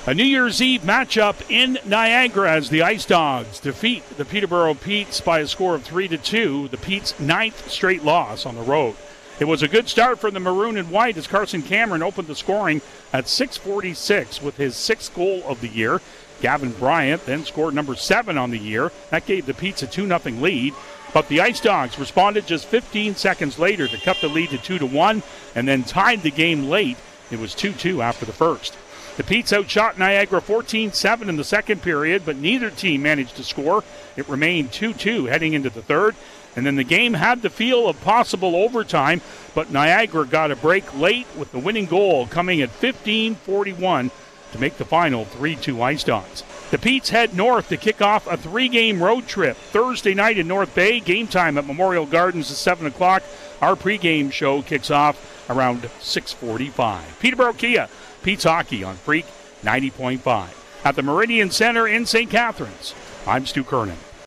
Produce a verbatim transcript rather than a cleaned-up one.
A New Year's Eve matchup in Niagara as the Ice Dogs defeat the Peterborough Petes by a score of three to two, the Petes' ninth straight loss on the road. It was a good start for the Maroon and White as Carson Cameron opened the scoring at six forty-six with his sixth goal of the year. Gavin Bryant then scored number seven on the year. That gave the Petes a two nothing lead. But the Ice Dogs responded just fifteen seconds later to cut the lead to two to one and then tied the game late. It was two two after the first. The Petes outshot Niagara fourteen seven in the second period, but neither team managed to score. It remained two two heading into the third. And then the game had the feel of possible overtime, but Niagara got a break late with the winning goal coming at fifteen forty-one to make the final three two Ice Dogs. The Petes head north to kick off a three-game road trip. Thursday night in North Bay, game time at Memorial Gardens at seven o'clock. Our pregame show kicks off around six forty-five. Peterborough Kia, Petes Hockey on Freak ninety point five. At the Meridian Center in Saint Catharines, I'm Stu Kernan.